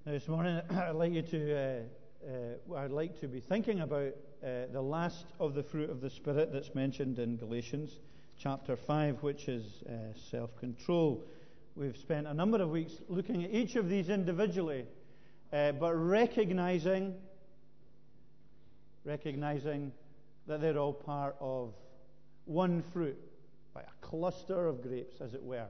Now, this morning, I'd like to be thinking about the last of the fruit of the Spirit that's mentioned in Galatians chapter 5, which is self-control. We've spent a number of weeks looking at each of these individually, but recognizing that they're all part of one fruit, like a cluster of grapes, as it were.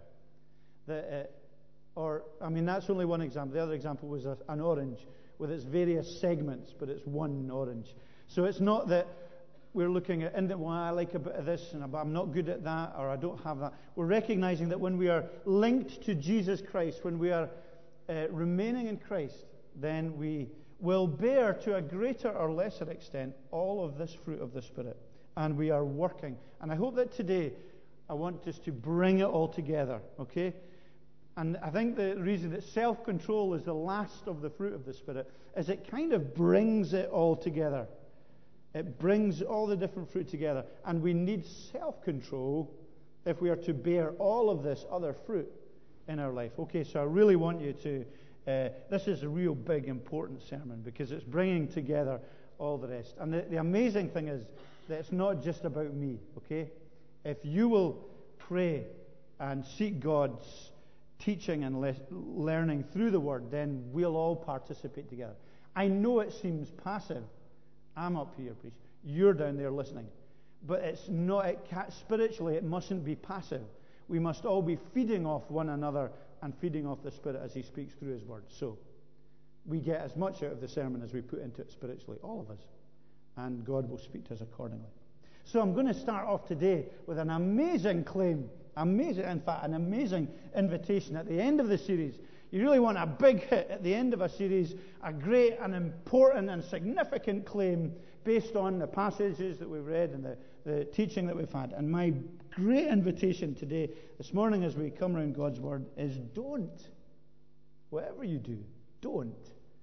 That's only one example. The other example was an orange with its various segments, but it's one orange. So it's not that we're looking at, I like a bit of this, but I'm not good at that, or I don't have that. We're recognizing that when we are linked to Jesus Christ, when we are remaining in Christ, then we will bear to a greater or lesser extent all of this fruit of the Spirit. And we are working. And I hope that today I want us to bring it all together, okay? And I think the reason that self-control is the last of the fruit of the Spirit is it kind of brings it all together. It brings all the different fruit together. And we need self-control if we are to bear all of this other fruit in our life. Okay, so I really want you to... this is a real big, important sermon because it's bringing together all the rest. And the amazing thing is that it's not just about me, okay? If you will pray and seek God's teaching and learning through the Word, then we'll all participate together. I know it seems passive. I'm up here preaching. You're down there listening. But it's not. Spiritually, it mustn't be passive. We must all be feeding off one another and feeding off the Spirit as He speaks through His Word. So we get as much out of the sermon as we put into it spiritually, all of us. And God will speak to us accordingly. So I'm going to start off today with an amazing claim. In fact, an amazing invitation at the end of the series. You really want a big hit at the end of a series, a great and important and significant claim based on the passages that we've read and the teaching that we've had. And my great invitation today, this morning as we come around God's Word, is don't. Whatever you do, don't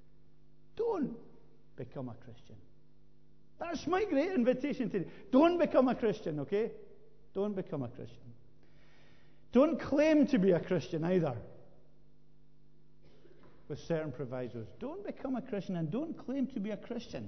become a Christian. That's my great invitation today. Don't become a Christian, okay? Don't become a Christian. Don't claim to be a Christian either, with certain provisos. Don't become a Christian and don't claim to be a Christian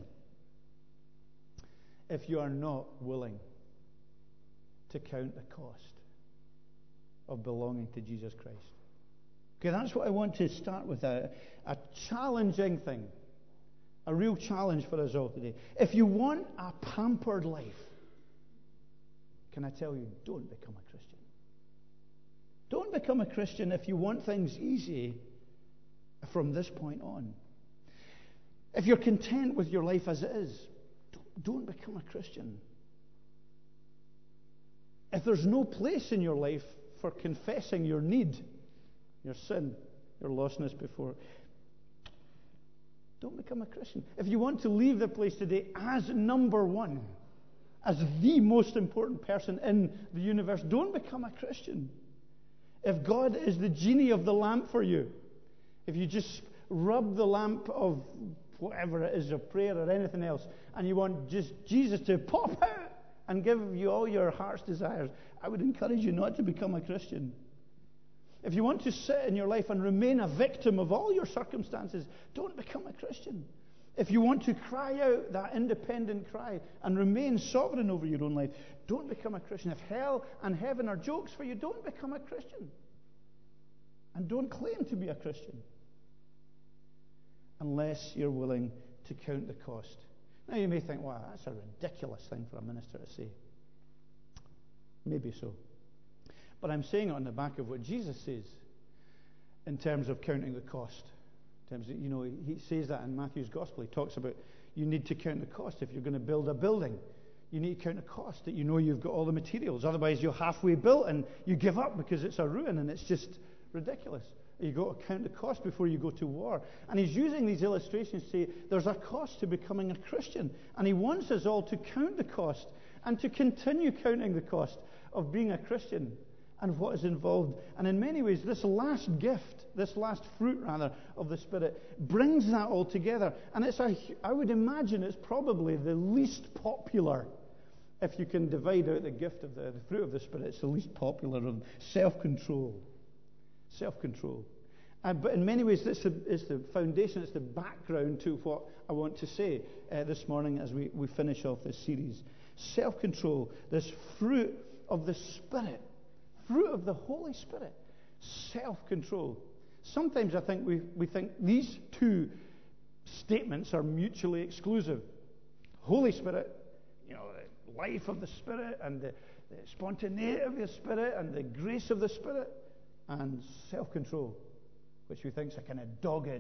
if you are not willing to count the cost of belonging to Jesus Christ. Okay, that's what I want to start with, a challenging thing, a real challenge for us all today. If you want a pampered life, can I tell you, don't become a Christian. Don't become a Christian if you want things easy from this point on. If you're content with your life as it is, don't become a Christian. If there's no place in your life for confessing your need, your sin, your lostness before, don't become a Christian. If you want to leave the place today as number one, as the most important person in the universe, don't become a Christian. If God is the genie of the lamp for you, if you just rub the lamp of whatever it is, of prayer or anything else, and you want just Jesus to pop out and give you all your heart's desires, I would encourage you not to become a Christian. If you want to sit in your life and remain a victim of all your circumstances, don't become a Christian. If you want to cry out that independent cry and remain sovereign over your own life, don't become a Christian. If hell and heaven are jokes for you, don't become a Christian. And don't claim to be a Christian unless you're willing to count the cost. Now you may think, wow, that's a ridiculous thing for a minister to say. Maybe so. But I'm saying it on the back of what Jesus says in terms of counting the cost. In terms of, he says that in Matthew's Gospel. He talks about you need to count the cost. If you're going to build a building, you need to count the cost, that you've got all the materials. Otherwise, you're halfway built and you give up because it's a ruin and it's just ridiculous. You've got to count the cost before you go to war. And he's using these illustrations to say there's a cost to becoming a Christian. And he wants us all to count the cost and to continue counting the cost of being a Christian and what is involved. And in many ways, this last gift, this last fruit, rather, of the Spirit brings that all together. And I would imagine it's probably the least popular. If you can divide out the gift of the fruit of the Spirit, it's the least popular of self-control. Self-control. But in many ways, it's the foundation, it's the background to what I want to say this morning as we finish off this series. Self-control, this fruit of the Spirit, fruit of the Holy Spirit, self-control. Sometimes I think we think these two statements are mutually exclusive. Holy Spirit, the life of the Spirit and the spontaneity of the Spirit and the grace of the Spirit, and self-control, which we think is a kind of dogged,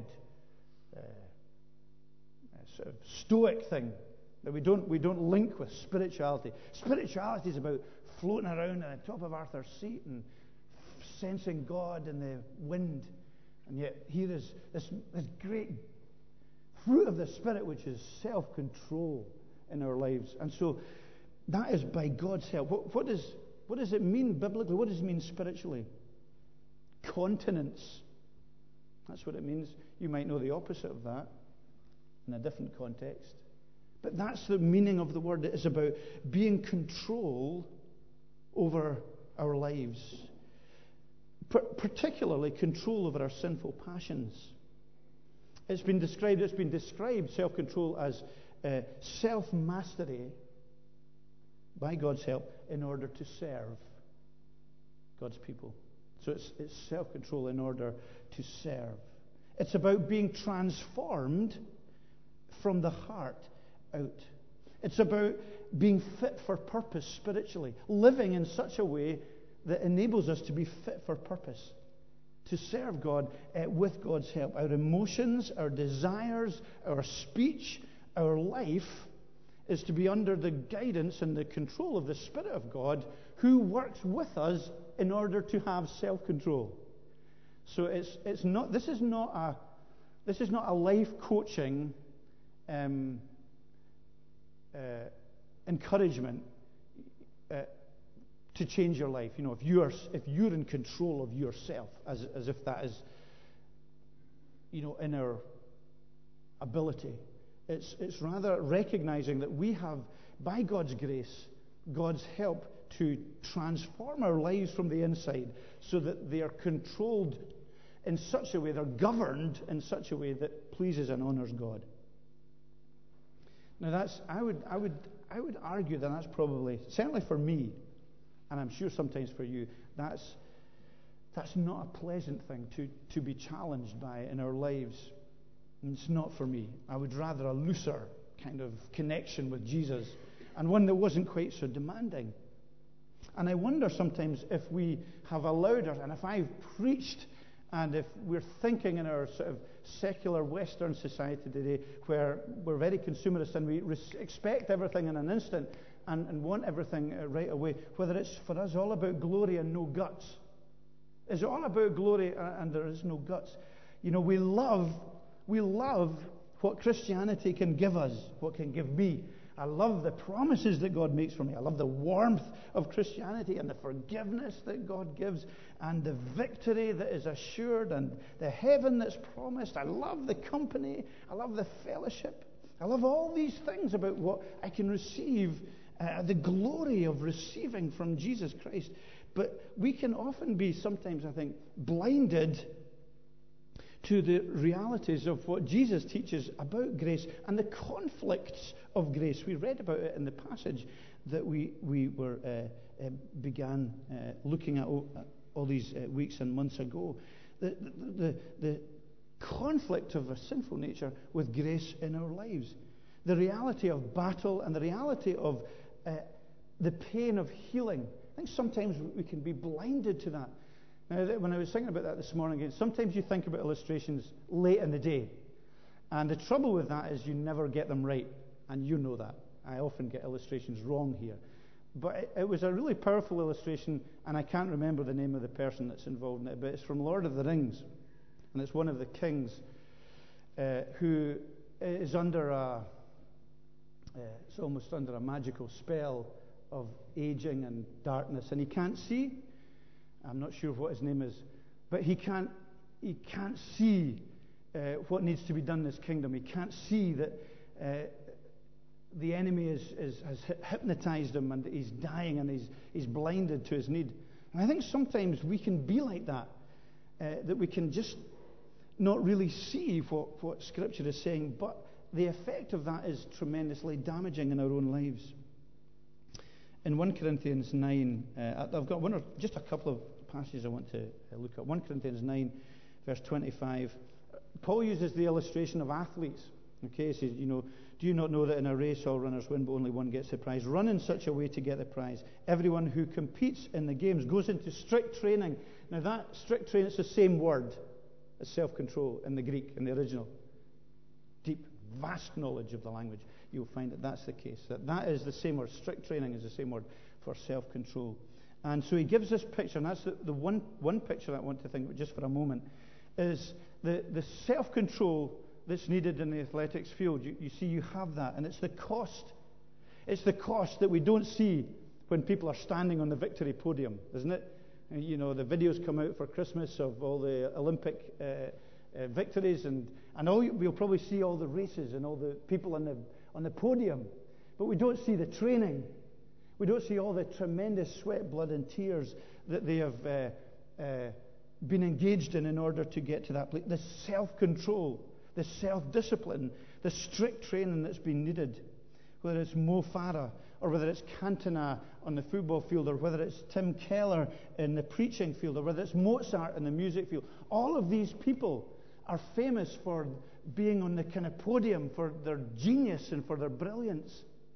sort of stoic thing that we don't link with spirituality. Spirituality is about floating around on the top of Arthur's seat and sensing God in the wind. And yet here is this great fruit of the Spirit, which is self-control in our lives. And so that is by God's help. What does it mean biblically? What does it mean spiritually? Continence. That's what it means. You might know the opposite of that in a different context. But that's the meaning of the word. It is about being control over our lives. Particularly control over our sinful passions. It's been described self-control as self-mastery by God's help in order to serve God's people. So it's self-control in order to serve. It's about being transformed from the heart out. It's about being fit for purpose spiritually, living in such a way that enables us to be fit for purpose, to serve God with God's help. Our emotions, our desires, our speech, our life is to be under the guidance and the control of the Spirit of God, who works with us in order to have self-control. So this is not a life coaching encouragement to change your life. If you're in control of yourself, as if that is in our ability. It's rather recognizing that we have, by God's grace, God's help, to transform our lives from the inside so that they are controlled in such a way, they're governed in such a way that pleases and honors God. Now I would argue that that's probably, certainly for me, and I'm sure sometimes for you, that's not a pleasant thing to be challenged by in our lives. And it's not for me. I would rather a looser kind of connection with Jesus, and one that wasn't quite so demanding. And I wonder sometimes if we have allowed and if I've preached, and if we're thinking in our sort of secular Western society today, where we're very consumerist and we expect everything in an instant and want everything right away, whether it's for us all about glory and no guts. Is it all about glory and there is no guts? We love what Christianity can give us, what can give me. I love the promises that God makes for me. I love the warmth of Christianity and the forgiveness that God gives and the victory that is assured and the heaven that's promised. I love the company. I love the fellowship. I love all these things about what I can receive, the glory of receiving from Jesus Christ. But we can often be sometimes, I think, blinded to the realities of what Jesus teaches about grace and the conflicts of grace. We read about it in the passage that we began looking at all these weeks and months ago. The conflict of a sinful nature with grace in our lives. The reality of battle and the reality of the pain of healing. I think sometimes we can be blinded to that. Now, when I was thinking about that this morning, sometimes you think about illustrations late in the day. And the trouble with that is you never get them right. And you know that. I often get illustrations wrong here. But it was a really powerful illustration, and I can't remember the name of the person that's involved in it, but it's from Lord of the Rings. And it's one of the kings who is it's almost under a magical spell of aging and darkness. And he can't see. I'm not sure what his name is, but he can't see what needs to be done in his kingdom. He can't see that the enemy has hypnotized him and he's dying and he's blinded to his need. And I think sometimes we can be like that, that we can just not really see what Scripture is saying, but the effect of that is tremendously damaging in our own lives. In 1 Corinthians 9, I've got just a couple of passages I want to look at. 1 Corinthians 9, verse 25. Paul uses the illustration of athletes. Okay, he says, do you not know that in a race all runners win, but only one gets the prize? Run in such a way to get the prize. Everyone who competes in the games goes into strict training. Now that strict training, it's the same word as self-control in the Greek, in the original. Deep, vast knowledge of the language. You'll find that that's the case. That is the same word. Strict training is the same word for self-control. And so he gives this picture, and that's the one picture that I want to think about just for a moment, is the self-control that's needed in the athletics field. You see, you have that, and it's the cost. It's the cost that we don't see when people are standing on the victory podium, isn't it? And, the videos come out for Christmas of all the Olympic victories, and we'll probably see all the races and all the people on the podium, but we don't see the training. We don't see all the tremendous sweat, blood, and tears that they have been engaged in order to get to that place. The self-control, the self-discipline, the strict training that's been needed, whether it's Mo Farah, or whether it's Cantona on the football field, or whether it's Tim Keller in the preaching field, or whether it's Mozart in the music field. All of these people are famous for being on the kind of podium, for their genius and for their brilliance.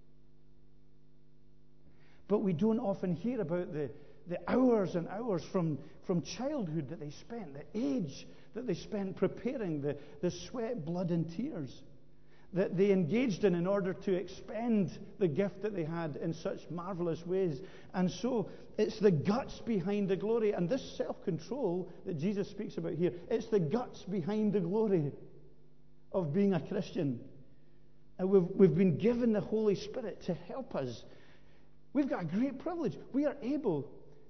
But we don't often hear about the hours and hours from childhood that they spent, the age that they spent preparing, the sweat, blood, and tears that they engaged in order to expend the gift that they had in such marvelous ways. And so it's the guts behind the glory. And this self-control that Jesus speaks about here, it's the guts behind the glory of being a Christian. And we've been given the Holy Spirit to help us. We've got a great privilege. We are able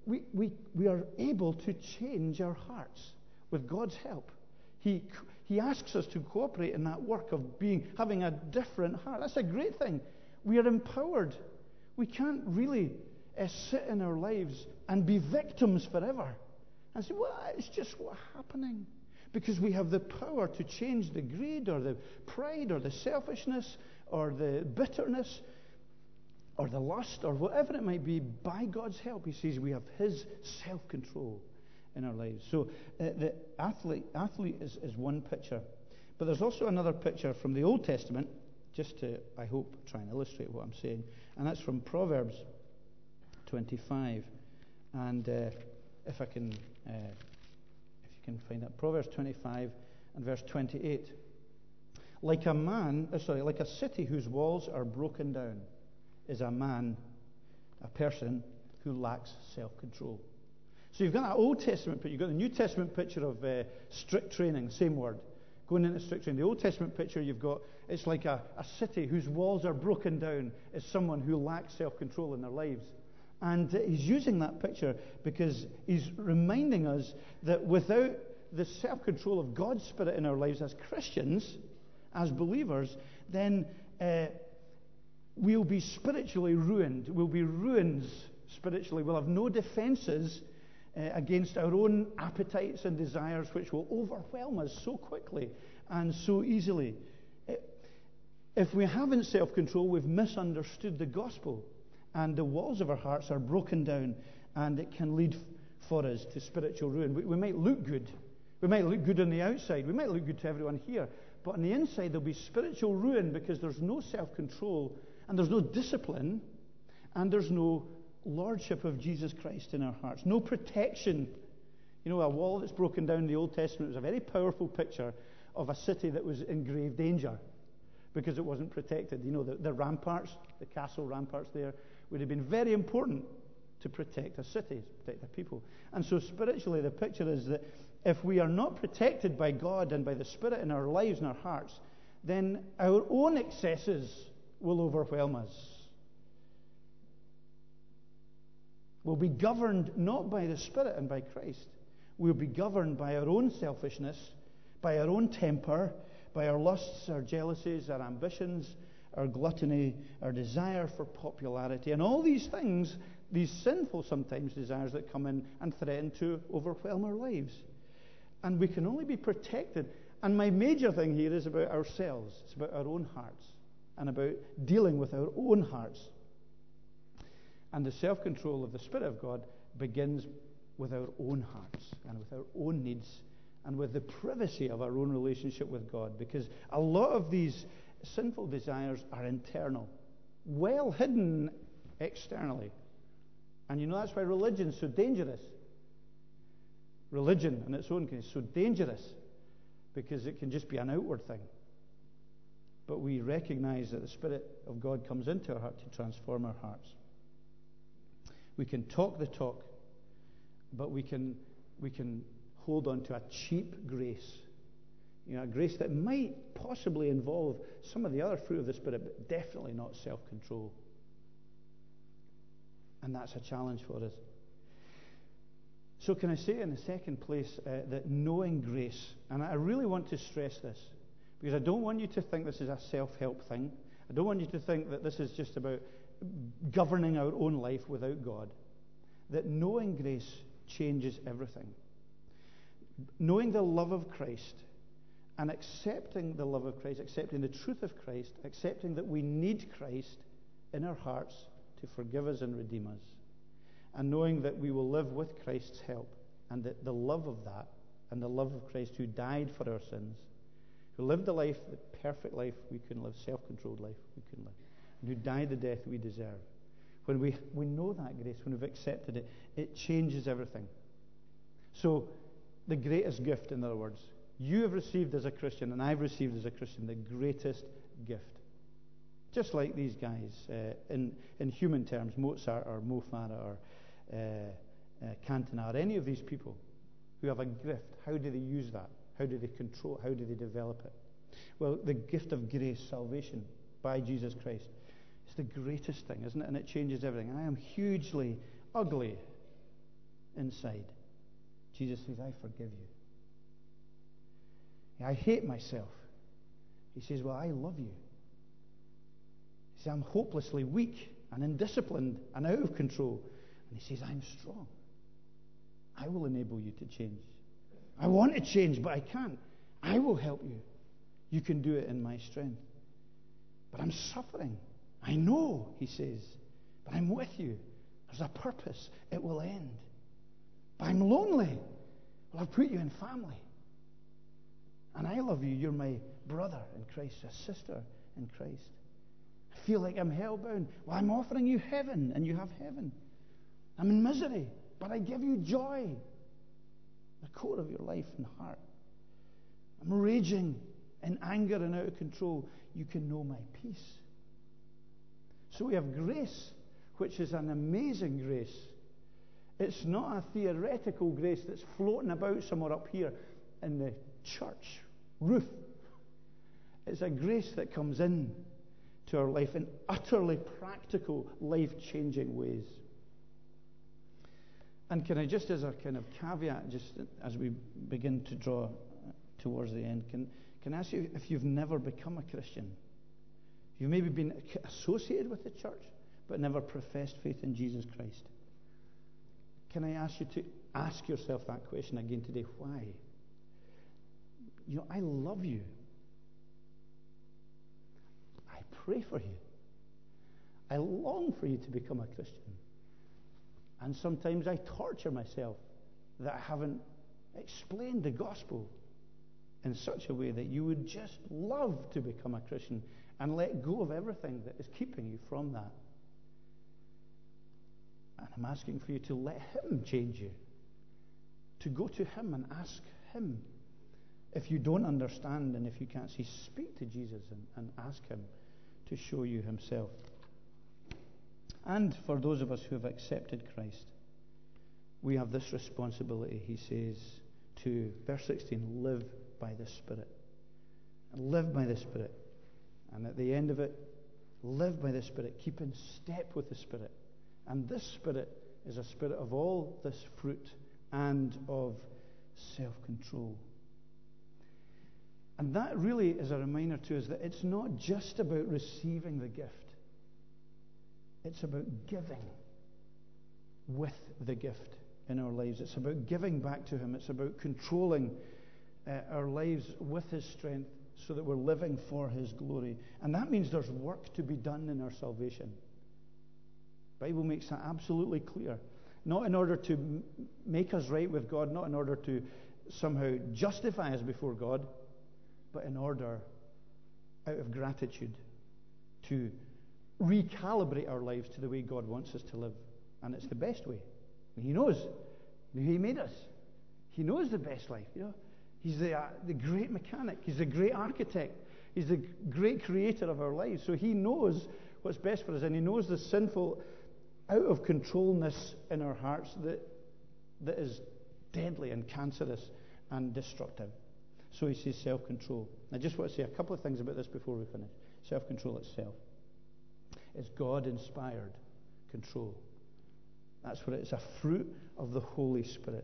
to change our hearts with God's help. He asks us to cooperate in that work of having a different heart. That's a great thing. We are empowered. We can't really sit in our lives and be victims forever and say, well, it's just what's happening. Because we have the power to change the greed or the pride or the selfishness or the bitterness or the lust or whatever it might be. By God's help, he says we have his self-control in our lives. So the athlete is one picture. But there's also another picture from the Old Testament, just to, I hope, try and illustrate what I'm saying. And that's from Proverbs 25. And if you can find that. Proverbs 25 and verse 28. Like a city whose walls are broken down is a person who lacks self-control. So you've got that Old Testament picture, you've got the New Testament picture of strict training, same word, going into strict training. The Old Testament picture it's like a city whose walls are broken down is someone who lacks self-control in their lives. And he's using that picture because he's reminding us that without the self-control of God's Spirit in our lives as Christians, as believers, then we'll be spiritually ruined. We'll be ruins spiritually. We'll have no defenses against our own appetites and desires, which will overwhelm us so quickly and so easily. If we haven't self-control, we've misunderstood the gospel, and the walls of our hearts are broken down, and it can lead for us to spiritual ruin. We might look good. We might look good on the outside. We might look good to everyone here. But on the inside, there'll be spiritual ruin because there's no self-control, and there's no discipline, and there's no lordship of Jesus Christ in our hearts. No protection. A wall that's broken down in the Old Testament was a very powerful picture of a city that was in grave danger because it wasn't protected. The ramparts, the castle ramparts there, would have been very important to protect a city, to protect the people. And so spiritually, the picture is that if we are not protected by God and by the Spirit in our lives and our hearts, then our own excesses will overwhelm us. We'll be governed not by the Spirit and by Christ. We'll be governed by our own selfishness, by our own temper, by our lusts, our jealousies, our ambitions, our gluttony, our desire for popularity, and all these things, these sinful sometimes desires that come in and threaten to overwhelm our lives. And we can only be protected. And my major thing here is about ourselves. It's about our own hearts and about dealing with our own hearts. And the self-control of the Spirit of God begins with our own hearts and with our own needs and with the privacy of our own relationship with God. Because a lot of these sinful desires are internal, well hidden externally. And you know that's why religion's so dangerous. Religion in its own case is so dangerous because it can just be an outward thing. But we recognize that the Spirit of God comes into our heart to transform our hearts. We can talk the talk, but we can hold on to a cheap grace. A grace that might possibly involve some of the other fruit of the Spirit, but definitely not self-control. And that's a challenge for us. So can I say in the second place that knowing grace, and I really want to stress this, because I don't want you to think this is a self-help thing. I don't want you to think that this is just about governing our own life without God. That knowing grace changes everything. Knowing the love of Christ and accepting the love of Christ, accepting the truth of Christ, accepting that we need Christ in our hearts to forgive us and redeem us, and knowing that we will live with Christ's help, and that the love of that and the love of Christ who died for our sins, who lived the life, the perfect life we couldn't live, self-controlled life we couldn't live, and who died the death we deserve. When we know that grace, when we've accepted it, it changes everything. So the greatest gift, in other words, you have received as a Christian, and I've received as a Christian, the greatest gift. Just like these guys, in human terms, Mozart or Mo Farah or Cantona, or any of these people who have a gift, how do they use that? How do they control it? How do they develop it? Well, the gift of grace, salvation by Jesus Christ, is the greatest thing, isn't it? And it changes everything. I am hugely ugly inside. Jesus says, I forgive you. I hate myself. He says, well, I love you. He says, I'm hopelessly weak and indisciplined and out of control. And he says, I'm strong. I will enable you to change. I want to change, but I can't. I will help you. You can do it in my strength. But I'm suffering. I know, he says, but I'm with you. There's a purpose. It will end. But I'm lonely. Well, I've put you in family. And I love you. You're my brother in Christ, a sister in Christ. I feel like I'm hell-bound. Well, I'm offering you heaven, and you have heaven. I'm in misery, but I give you joy. The core of your life and heart. I'm raging in anger and out of control. You can know my peace. So we have grace, which is an amazing grace. It's not a theoretical grace that's floating about somewhere up here in the church roof. It's a grace that comes in to our life in utterly practical, life-changing ways. And can I just, as a kind of caveat, just as we begin to draw towards the end, can I ask you if you've never become a Christian? You've maybe been associated with the church, but never professed faith in Jesus Christ. Can I ask you to ask yourself that question again today? Why? I love you. I pray for you. I long for you to become a Christian. And sometimes I torture myself that I haven't explained the gospel in such a way that you would just love to become a Christian and let go of everything that is keeping you from that. And I'm asking for you to let Him change you, to go to Him and ask Him. If you don't understand and if you can't see, speak to Jesus and ask Him to show you Himself. And for those of us who have accepted Christ, we have this responsibility, he says, to, verse 16, live by the Spirit. And live by the Spirit. And at the end of it, live by the Spirit. Keep in step with the Spirit. And this Spirit is a spirit of all this fruit and of self-control. And that really is a reminder to us that it's not just about receiving the gift. It's about giving with the gift. in our lives. It's about giving back to him. It's about controlling our lives with his strength so that we're living for his glory. And that means there's work to be done in our salvation. The Bible makes that absolutely clear. Not in order to make us right with God, not in order to somehow justify us before God, but in order, out of gratitude, to recalibrate our lives to the way God wants us to live. And it's the best way. He knows. He made us. He knows the best life. He's the great mechanic. He's the great architect. He's the great creator of our lives. So he knows what's best for us, and he knows the sinful, out of controlness in our hearts that is deadly and cancerous and destructive. So he says self-control. I just want to say a couple of things about this before we finish. Self-control itself. It's God-inspired control. That's what it is, a fruit of the Holy Spirit.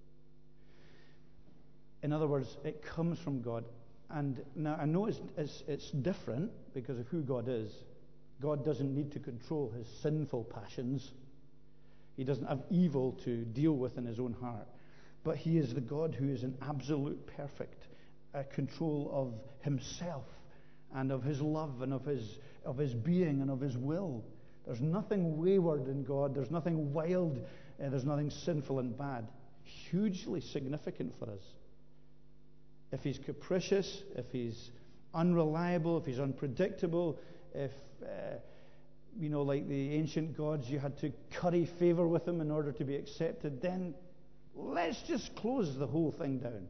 In other words, it comes from God. And now I know it's different because of who God is. God doesn't need to control his sinful passions. He doesn't have evil to deal with in his own heart. But he is the God who is in absolute perfect control of himself and of his love and of his being and of his will. There's nothing wayward in God. There's nothing wild. There's nothing sinful and bad. Hugely significant for us. If he's capricious, if he's unreliable, if he's unpredictable, if, like the ancient gods, you had to curry favor with him in order to be accepted, then let's just close the whole thing down.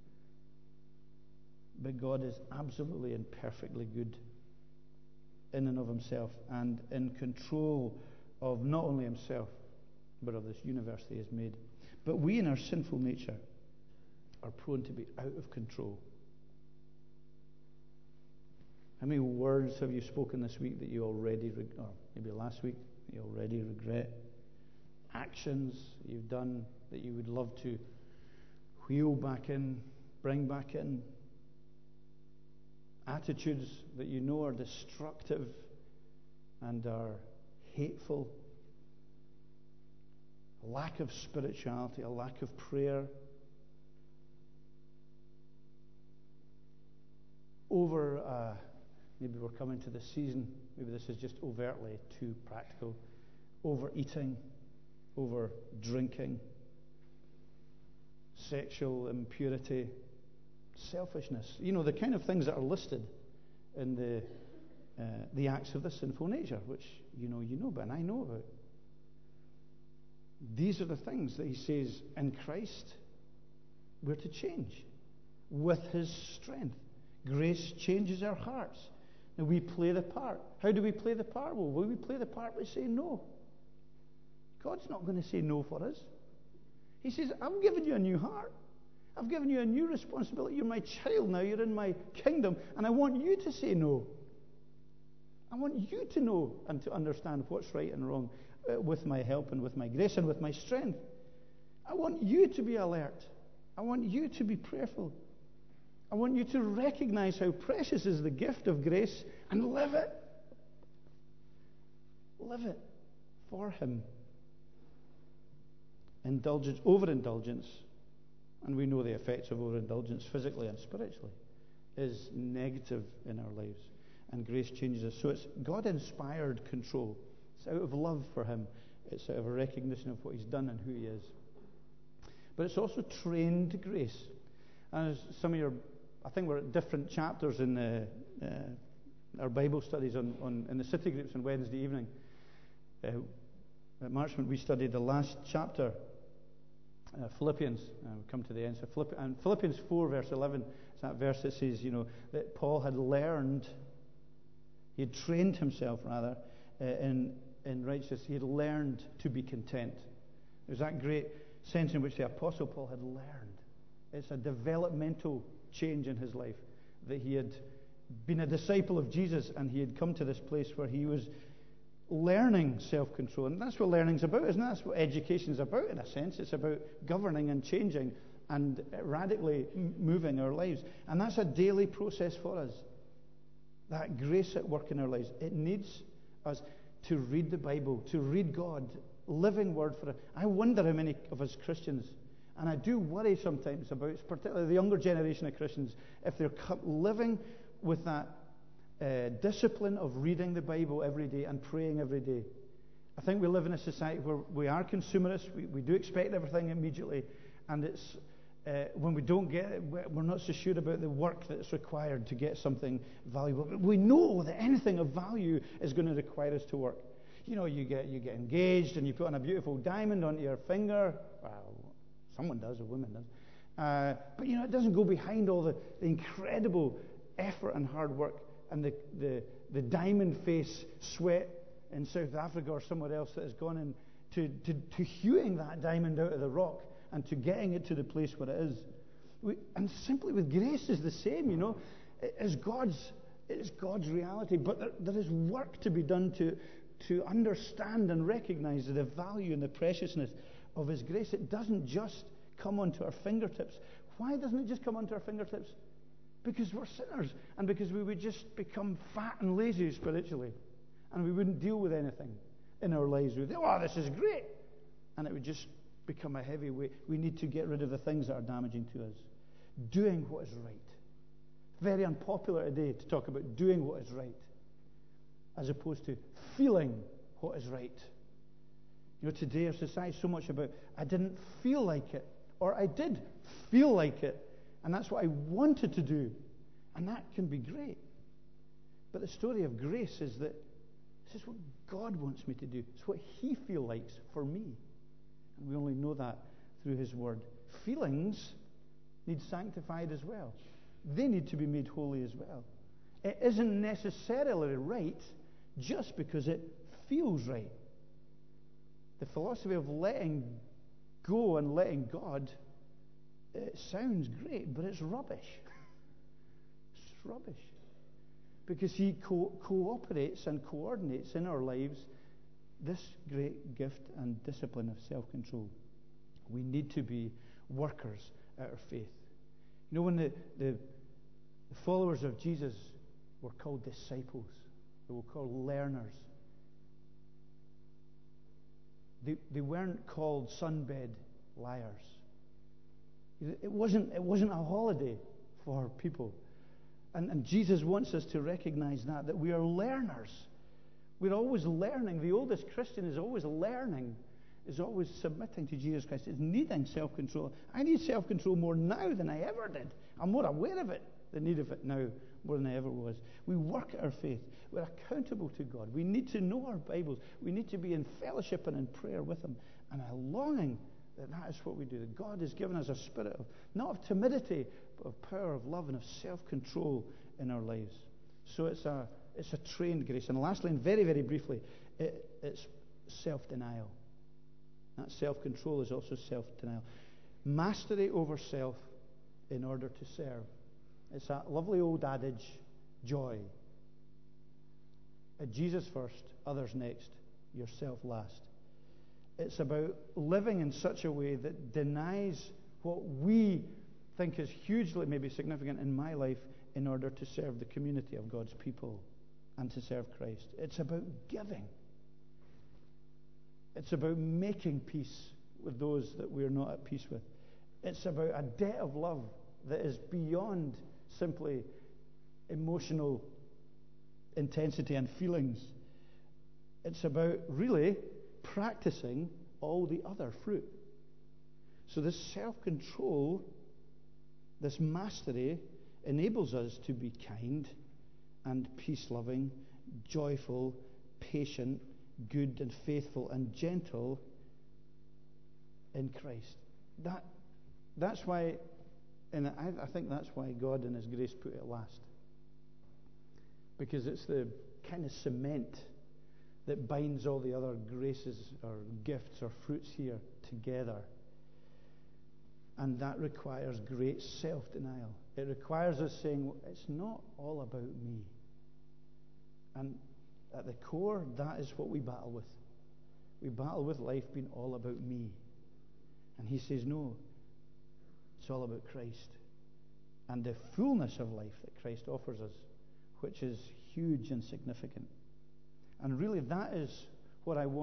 But God is absolutely and perfectly good in and of himself and in control of not only himself, but of this universe that he has made. But we in our sinful nature are prone to be out of control. How many words have you spoken this week that you already, or maybe last week, that you already regret? Actions you've done that you would love to wheel back in, bring back in. Attitudes that you know are destructive and are hateful. A lack of spirituality, a lack of prayer. Maybe we're coming to the season, maybe this is just overtly too practical. Overeating, over drinking, sexual impurity, selfishness. The kind of things that are listed in the acts of the sinful nature, which you know about and I know about. These are the things that he says in Christ we're to change with his strength. Grace changes our hearts. And we play the part. How do we play the part? Well, we play the part by saying no. God's not going to say no for us. He says, I've given you a new heart. I've given you a new responsibility. You're my child now. You're in my kingdom. And I want you to say no. I want you to know and to understand what's right and wrong with my help and with my grace and with my strength. I want you to be alert. I want you to be prayerful. I want you to recognize how precious is the gift of grace and live it. Live it for him. Indulgence, overindulgence, and we know the effects of overindulgence physically and spiritually, is negative in our lives. And grace changes us. So it's God-inspired control. It's out of love for him. It's out of a recognition of what he's done and who he is. But it's also trained grace. And as some of I think we're at different chapters in our Bible studies in the city groups on Wednesday evening. At Marchmont, we studied the last chapter, Philippians. We've come to the end. So Philippians 4, verse 11, it's that verse that says, that Paul had learned, he had trained himself, rather, in righteousness. He had learned to be content. There's that great sense in which the Apostle Paul had learned. It's a developmental change in his life, that he had been a disciple of Jesus and he had come to this place where he was learning self-control. And that's what learning's about, isn't it? That's what education's about, in a sense. It's about governing and changing and radically moving our lives. And that's a daily process for us. That grace at work in our lives. It needs us to read the Bible, to read God living word for it. I wonder how many of us Christians, and I do worry sometimes about, particularly the younger generation of Christians, if they're living with that discipline of reading the Bible every day and praying every day. I think we live in a society where we are consumerists. We do expect everything immediately, and it's when we don't get it, we're not so sure about the work that's required to get something valuable. But we know that anything of value is going to require us to work. You know, you get engaged and you put on a beautiful diamond onto your finger. Well, someone does, a woman does. But you know, it doesn't go behind all the incredible effort and hard work and the diamond face sweat in South Africa or somewhere else that has gone into hewing that diamond out of the rock and to getting it to the place where it is. And simply with grace is the same, you know. It is God's reality, but there is work to be done to understand and recognize the value and the preciousness of His grace. It doesn't just come onto our fingertips. Why doesn't it just come onto our fingertips? Because we're sinners, and because we would just become fat and lazy spiritually, and we wouldn't deal with anything in our lives. We'd think, oh, this is great, and it would just become a heavy weight. We need to get rid of the things that are damaging to us. Doing what is right. Very unpopular today to talk about doing what is right, as opposed to feeling what is right. You know, today our society is so much about, I didn't feel like it, or I did feel like it, and that's what I wanted to do. And that can be great. But the story of grace is that this is what God wants me to do. It's what He feels like for me. And we only know that through His Word. Feelings need sanctified as well. They need to be made holy as well. It isn't necessarily right just because it feels right. The philosophy of letting go and letting God, it sounds great, but it's rubbish. It's rubbish. Because He cooperates and coordinates in our lives this great gift and discipline of self-control. We need to be workers out of faith. You know, when the followers of Jesus were called disciples, they were called learners, they weren't called sunbed liars. It wasn't a holiday for people. And Jesus wants us to recognize that we are learners. We're always learning. The oldest Christian is always learning, is always submitting to Jesus Christ, is needing self-control. I need self-control more now than I ever did. I'm more aware of it, the need of it now, more than I ever was. We work at our faith. We're accountable to God. We need to know our Bibles. We need to be in fellowship and in prayer with Him. And a longing that is what we do. That God has given us a spirit of, not of timidity, but of power, of love, and of self-control in our lives. So it's a trained grace. And lastly, and very, very briefly, it's self-denial. That self-control is also self-denial. Mastery over self in order to serve. It's that lovely old adage, joy. Jesus first, others next, yourself last. It's about living in such a way that denies what we think is hugely maybe significant in my life in order to serve the community of God's people and to serve Christ. It's about giving. It's about making peace with those that we're not at peace with. It's about a debt of love that is beyond simply emotional intensity and feelings. It's about really practicing all the other fruit. So this self-control, this mastery, enables us to be kind and peace-loving, joyful, patient, good and faithful and gentle in Christ. That's why, and I think that's why God in His grace put it last. Because it's the kind of cement that binds all the other graces or gifts or fruits here together. And that requires great self-denial. It requires us saying, it's not all about me. And at the core, that is what we battle with. We battle with life being all about me. And He says, no, it's all about Christ. And the fullness of life that Christ offers us, which is huge and significant. And really, that is what I want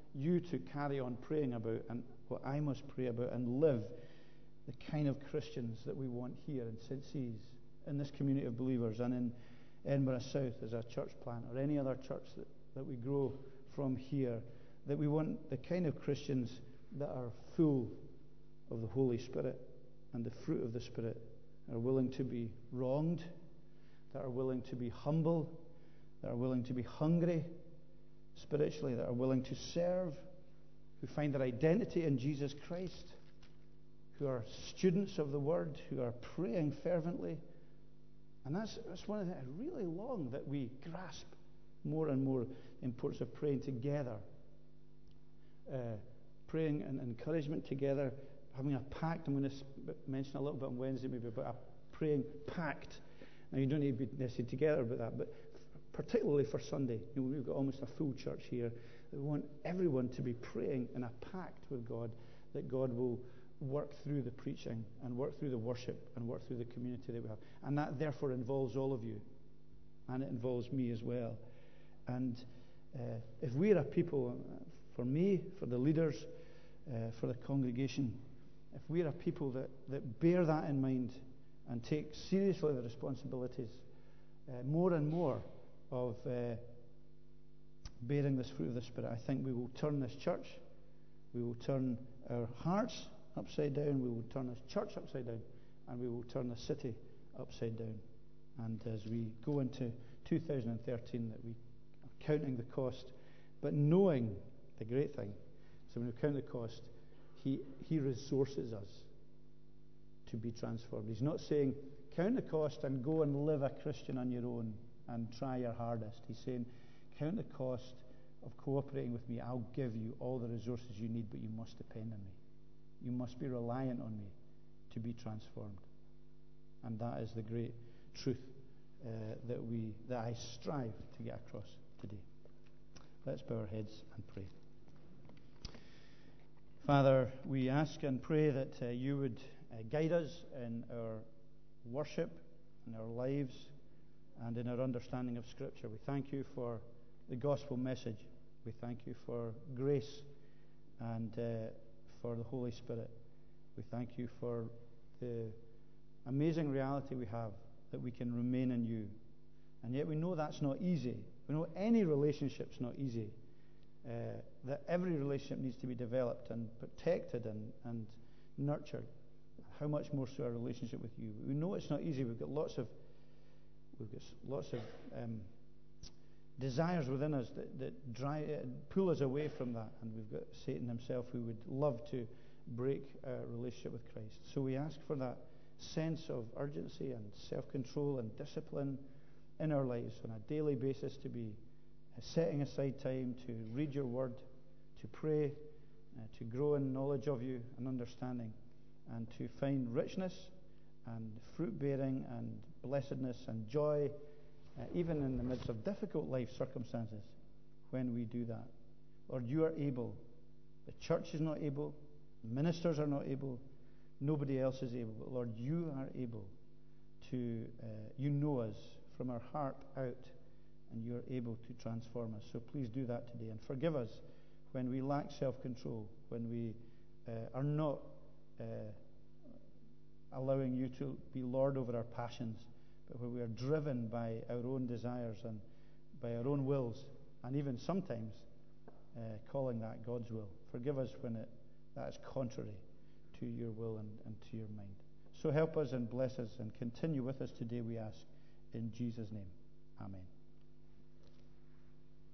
you to carry on praying about, and what I must pray about, and live the kind of Christians that we want here in St. C's, in this community of believers, and in Edinburgh South as a church plant, or any other church that we grow from here, that we want the kind of Christians that are full of the Holy Spirit and the fruit of the Spirit, that are willing to be wronged, that are willing to be humble, that are willing to be hungry spiritually, that are willing to serve, who find their identity in Jesus Christ, who are students of the Word, who are praying fervently. And that's one of the things I really long that we grasp more and more the importance of praying together, praying and encouragement together, having a pact. I'm going to mention a little bit on Wednesday maybe about a praying pact. Now, you don't need to be necessarily together about that, but particularly for Sunday, we've got almost a full church here. We want everyone to be praying in a pact with God, that God will work through the preaching and work through the worship and work through the community that we have. And that therefore involves all of you, and it involves me as well. And if we're a people, for me, for the leaders, for the congregation, if we're a people that bear that in mind and take seriously the responsibilities more and more of bearing this fruit of the Spirit, I think we will turn this church, we will turn our hearts upside down, we will turn this church upside down, and we will turn the city upside down. And as we go into 2013, that we are counting the cost, but knowing the great thing. So when we count the cost, He resources us to be transformed. He's not saying, count the cost and go and live a Christian on your own and try your hardest. He's saying, count the cost of cooperating with me. I'll give you all the resources you need, but you must depend on me. You must be reliant on me to be transformed. And that is the great truth that I strive to get across today. Let's bow our heads and pray. Father, we ask and pray that you would guide us in our worship, in our lives, and in our understanding of Scripture. We thank you for the gospel message. We thank you for grace and for the Holy Spirit. We thank you for the amazing reality we have that we can remain in you. And yet we know that's not easy. We know any relationship's not easy. That every relationship needs to be developed and protected and nurtured. How much more so our relationship with you? We know it's not easy. We've got lots of desires within us that pull us away from that, and we've got Satan himself who would love to break our relationship with Christ. So we ask for that sense of urgency and self-control and discipline in our lives on a daily basis, to be setting aside time to read your word, to pray, to grow in knowledge of you and understanding, and to find richness and fruit-bearing and blessedness and joy, even in the midst of difficult life circumstances when we do that. Lord, you are able. The church is not able. Ministers are not able. Nobody else is able. But Lord, you are able to, you know us from our heart out, and you're able to transform us. So please do that today, and forgive us when we lack self-control, when we are not allowing you to be Lord over our passions, but when we are driven by our own desires and by our own wills, and even sometimes calling that God's will. Forgive us when that is contrary to your will and to your mind. So help us and bless us and continue with us today, we ask, in Jesus' name. Amen.